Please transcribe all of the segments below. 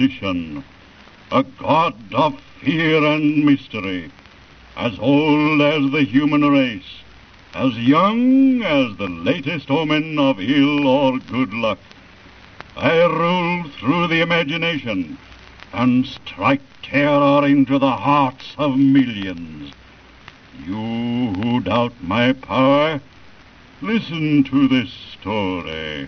superstition, a god of fear and mystery, as old as the human race, as young as the latest omen of ill or good luck. I rule through the imagination and strike terror into the hearts of millions. You who doubt my power, listen to this story.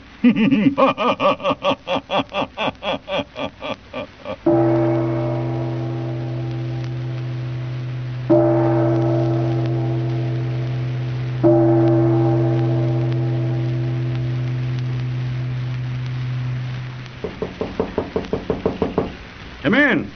Come in.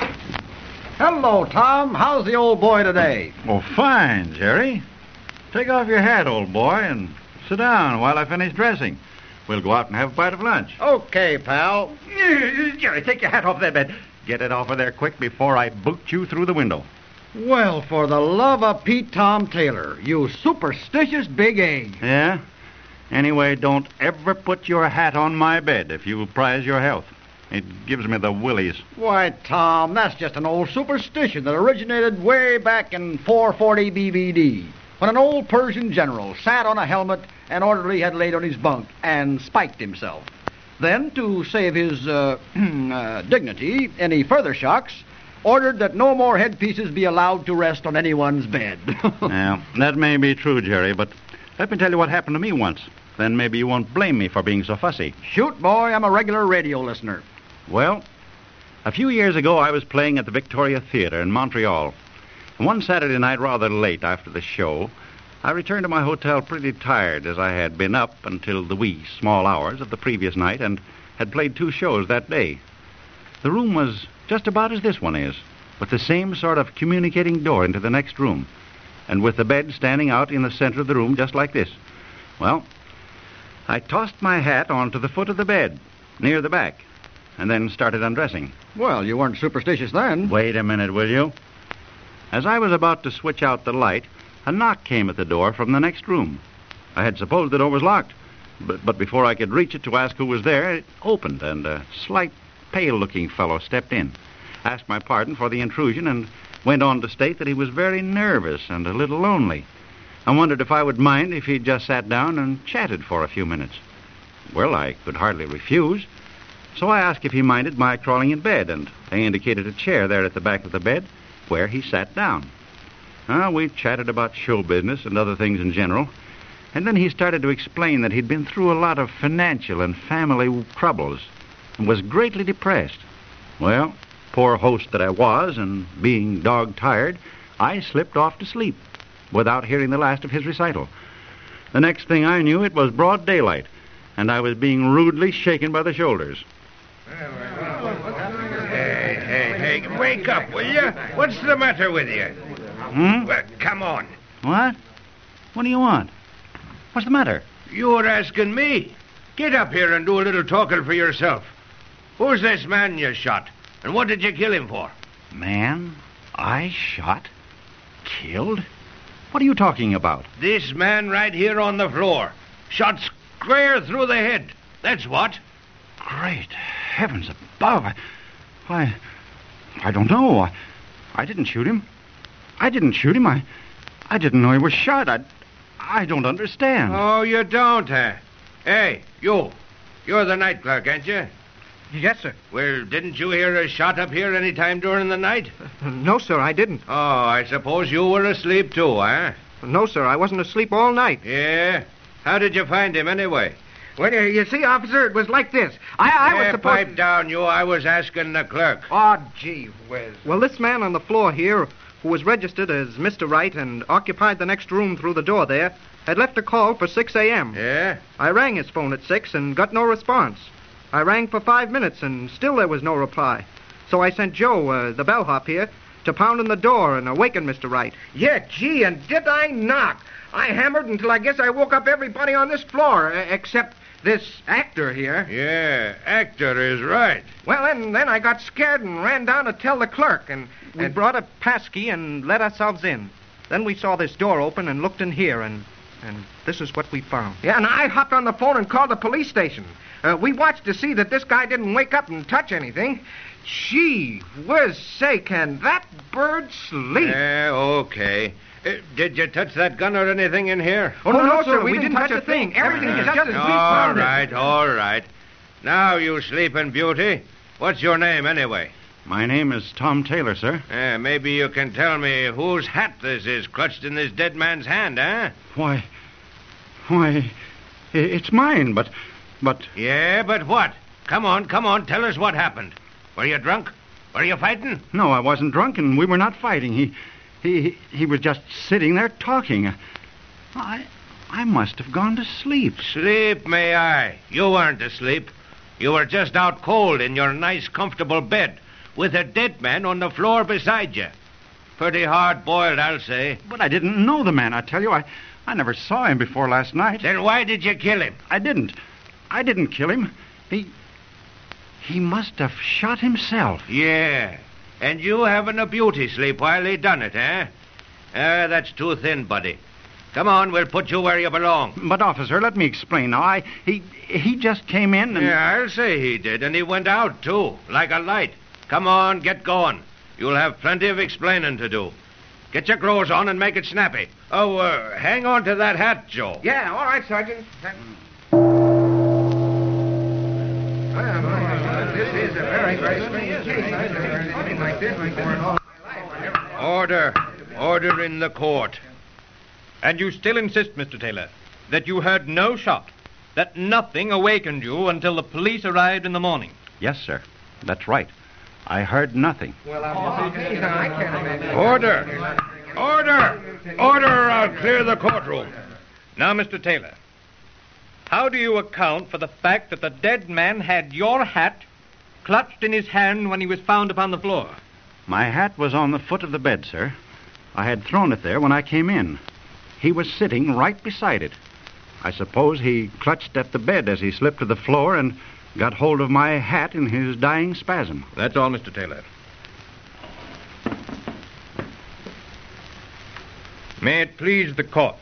Hello, Tom. How's the old boy today? Oh, fine, Jerry. Take off your hat, old boy, and sit down while I finish dressing. We'll go out and have a bite of lunch. Okay, pal. Jerry, take your hat off that bed. Get it off of there quick before I boot you through the window. Well, for the love of Pete Tom Taylor, you superstitious big egg. Yeah? Anyway, don't ever put your hat on my bed if you prize your health. It gives me the willies. Why, Tom, that's just an old superstition that originated way back in 440 BVD, when an old Persian general sat on a helmet an orderly had laid on his bunk and spiked himself. Then, to save his dignity, any further shocks, ordered that no more headpieces be allowed to rest on anyone's bed. Yeah, that may be true, Jerry, but let me tell you what happened to me once. Then maybe you won't blame me for being so fussy. Shoot, boy, I'm a regular radio listener. Well, a few years ago, I was playing at the Victoria Theatre in Montreal. And one Saturday night, rather late after the show, I returned to my hotel pretty tired, as I had been up until the wee small hours of the previous night and had played 2 shows that day. The room was just about as this one is, with the same sort of communicating door into the next room, and with the bed standing out in the center of the room just like this. Well, I tossed my hat onto the foot of the bed, near the back, and then started undressing. Well, you weren't superstitious then. Wait a minute, will you? As I was about to switch out the light, a knock came at the door from the next room. I had supposed the door was locked, but before I could reach it to ask who was there, it opened, and a slight, pale-looking fellow stepped in, asked my pardon for the intrusion, and went on to state that he was very nervous and a little lonely. I wondered if I would mind if he'd just sat down and chatted for a few minutes. Well, I could hardly refuse. So I asked if he minded my crawling in bed, and I indicated a chair there at the back of the bed, where he sat down. We chatted about show business and other things in general, and then he started to explain that he'd been through a lot of financial and family troubles and was greatly depressed. Well, poor host that I was, and being dog-tired, I slipped off to sleep without hearing the last of his recital. The next thing I knew, it was broad daylight, and I was being rudely shaken by the shoulders. Hey, wake up, will you? What's the matter with you? Well, come on. What? What do you want? What's the matter? You were asking me. Get up here and do a little talking for yourself. Who's this man you shot? And what did you kill him for? Man I shot? Killed? What are you talking about? This man right here on the floor. Shot square through the head. That's what. Great heavens above. I don't know. I didn't shoot him. I didn't know he was shot. I don't understand. Oh, you don't, huh? Hey, you. You're the night clerk, ain't you? Yes, sir. Well, didn't you hear a shot up here any time during the night? No, sir, I didn't. Oh, I suppose you were asleep too, huh? No, sir, I wasn't asleep all night. Yeah? How did you find him anyway? Well, you see, officer, it was like this. I was supposed pipe down, you. I was asking the clerk. Oh, gee whiz. Well, this man on the floor here, who was registered as Mr. Wright and occupied the next room through the door there, had left a call for 6 a.m. Yeah? I rang his phone at 6 and got no response. I rang for 5 minutes and still there was no reply. So I sent Joe, the bellhop here, to pound on the door and awaken Mr. Wright. Yeah, gee, and did I knock? I hammered until I guess I woke up everybody on this floor, except this actor here. Yeah, actor is right. Well, then I got scared and ran down to tell the clerk, and we brought a passkey and let ourselves in. Then we saw this door open and looked in here, and this is what we found. Yeah, and I hopped on the phone and called the police station. We watched to see that this guy didn't wake up and touch anything. Gee whiz, say, can that bird sleep? Yeah, okay. Did you touch that gun or anything in here? Oh, no, sir, we didn't touch a thing. Everything is just as we found it. All right. Now, you sleeping beauty, what's your name anyway? My name is Tom Taylor, sir. Maybe you can tell me whose hat this is clutched in this dead man's hand, eh? Why, it's mine, but... Yeah, but what? Come on, tell us what happened. Were you drunk? Were you fighting? No, I wasn't drunk, and we were not fighting. He was just sitting there talking. I must have gone to sleep. Sleep, may I? You weren't asleep. You were just out cold in your nice, comfortable bed, with a dead man on the floor beside you. Pretty hard-boiled, I'll say. But I didn't know the man, I tell you. I never saw him before last night. Then why did you kill him? I didn't kill him. He must have shot himself. Yeah, and you having a beauty sleep while he done it, eh? That's too thin, buddy. Come on, we'll put you where you belong. But, officer, let me explain now. He just came in and... Yeah, I'll say he did, and he went out, too, like a light. Come on, get going. You'll have plenty of explaining to do. Get your clothes on and make it snappy. Oh, hang on to that hat, Joe. Yeah, all right, Sergeant. This is a very, very strange case. I've never heard anything like this before in all my life. Order in the court. And you still insist, Mr. Taylor, that you heard no shot, that nothing awakened you until the police arrived in the morning? Yes, sir. That's right. I heard nothing. Well, I can't imagine. Order, or I'll clear the courtroom. Now, Mr. Taylor, how do you account for the fact that the dead man had your hat clutched in his hand when he was found upon the floor? My hat was on the foot of the bed, sir. I had thrown it there when I came in. He was sitting right beside it. I suppose he clutched at the bed as he slipped to the floor and got hold of my hat in his dying spasm. That's all, Mr. Taylor. May it please the court,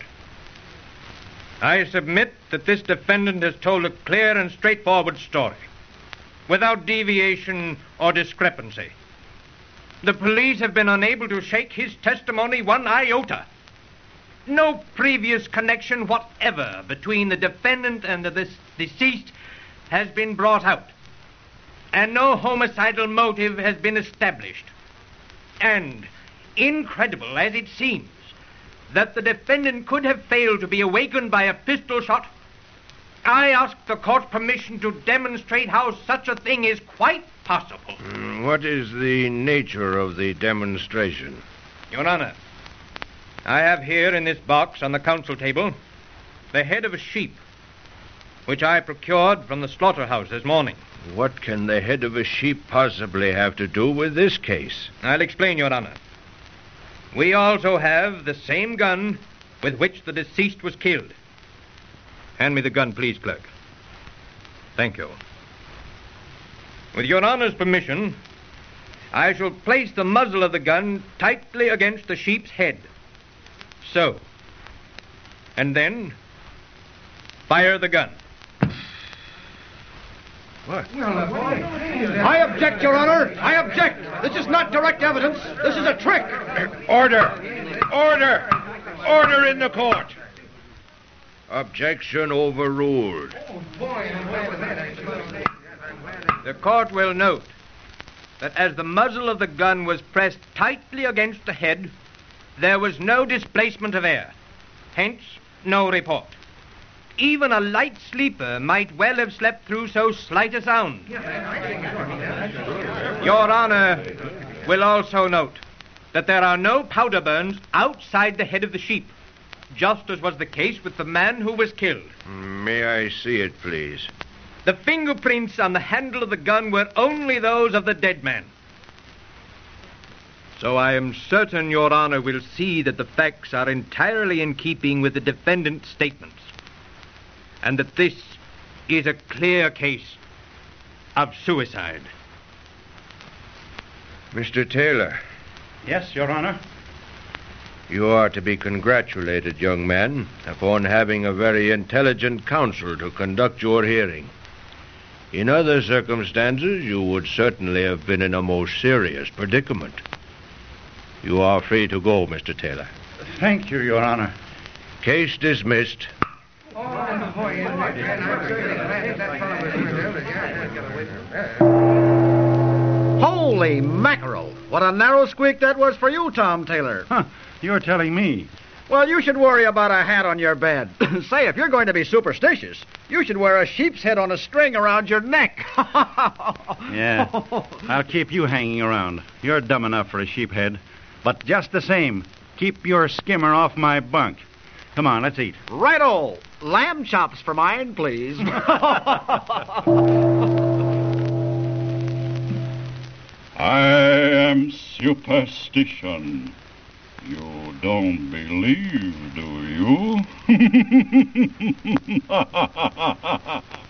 I submit that this defendant has told a clear and straightforward story, without deviation or discrepancy. The police have been unable to shake his testimony one iota. No previous connection whatever between the defendant and the deceased has been brought out, and no homicidal motive has been established. And, incredible as it seems, that the defendant could have failed to be awakened by a pistol shot, I ask the court's permission to demonstrate how such a thing is quite possible. What is the nature of the demonstration? Your Honor, I have here in this box on the counsel table the head of a sheep, which I procured from the slaughterhouse this morning. What can the head of a sheep possibly have to do with this case? I'll explain, Your Honor. We also have the same gun with which the deceased was killed. Hand me the gun, please, clerk. Thank you. With Your Honor's permission, I shall place the muzzle of the gun tightly against the sheep's head. So. And then fire the gun. What? I object, Your Honor. I object. This is not direct evidence. This is a trick. Order in the court. Objection overruled. The court will note that as the muzzle of the gun was pressed tightly against the head, there was no displacement of air. Hence, no report. Even a light sleeper might well have slept through so slight a sound. Your Honor will also note that there are no powder burns outside the head of the sheep, just as was the case with the man who was killed. May I see it, please? The fingerprints on the handle of the gun were only those of the dead man. So I am certain Your Honor will see that the facts are entirely in keeping with the defendant's statements, and that this is a clear case of suicide. Mr. Taylor. Yes, Your Honor. You are to be congratulated, young man, upon having a very intelligent counsel to conduct your hearing. In other circumstances, you would certainly have been in a most serious predicament. You are free to go, Mr. Taylor. Thank you, Your Honor. Case dismissed. Holy mackerel! What a narrow squeak that was for you, Tom Taylor. Huh, you're telling me. Well, you should worry about a hat on your bed. Say, if you're going to be superstitious, you should wear a sheep's head on a string around your neck. Yeah, I'll keep you hanging around. You're dumb enough for a sheep head. But just the same, keep your skimmer off my bunk. Come on, let's eat. Righto! Lamb chops for mine, please. I am superstition. You don't believe, do you?